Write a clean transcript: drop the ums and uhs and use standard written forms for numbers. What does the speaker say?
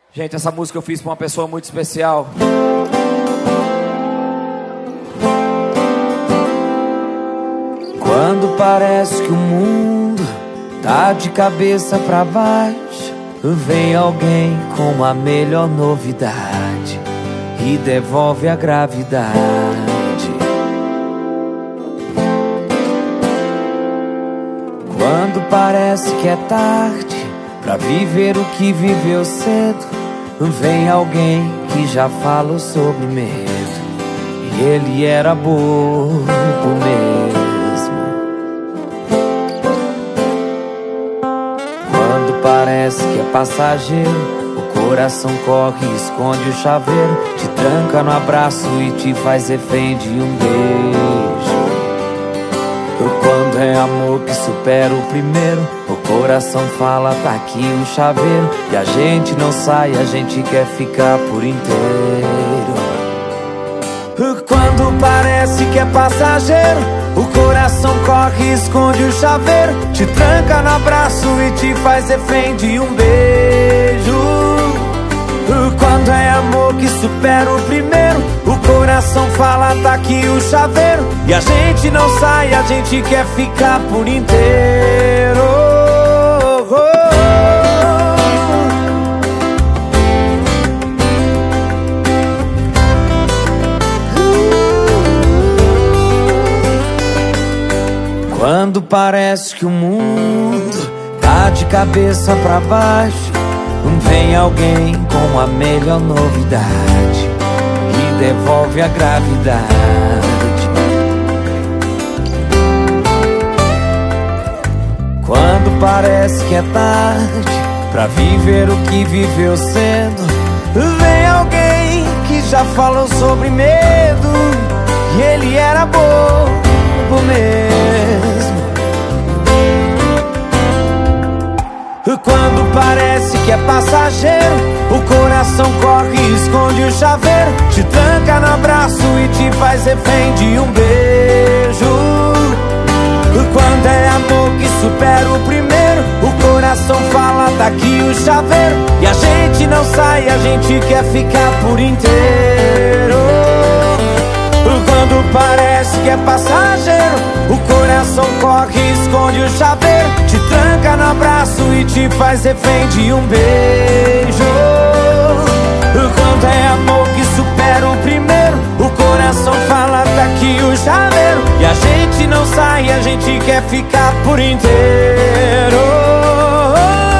Gente, essa música eu fiz pra uma pessoa muito especial. Quando parece que o mundo tá de cabeça pra baixo, vem alguém com a melhor novidade e devolve a gravidade. Quando parece que é tarde pra viver o que viveu cedo, vem alguém que já falou sobre medo, e ele era bobo mesmo. Quando parece que é passageiro, o coração corre e esconde o chaveiro, te tranca no abraço e te faz refém de um beijo. Quando é amor que supera o primeiro, o coração fala, tá aqui o chaveiro, e a gente não sai, a gente quer ficar por inteiro. Quando parece que é passageiro, o coração corre e esconde o chaveiro, te tranca no abraço e te faz refém de um beijo. Quando é amor que supera o primeiro, o coração fala, tá aqui o chaveiro, e a gente não sai, a gente quer ficar por inteiro. Quando parece que o mundo tá de cabeça pra baixo, vem alguém com a melhor novidade e devolve a gravidade. Quando parece que é tarde pra viver o que viveu cedo, vem alguém que já falou sobre medo, e ele era bobo mesmo. Quando parece que é passageiro, o coração corre e esconde o chaveiro, te tranca no abraço e te faz refém de um beijo. Quando é amor que supera o primeiro, o coração fala, tá aqui o chaveiro, e a gente não sai, a gente quer ficar por inteiro. Quando parece que é passageiro, o coração corre e esconde o chaveiro, te tranca no abraço e te faz refém de um beijo. Quando é amor que supera o primeiro, o coração fala, tá aqui o chaveiro, e a gente não sai, a gente quer ficar por inteiro.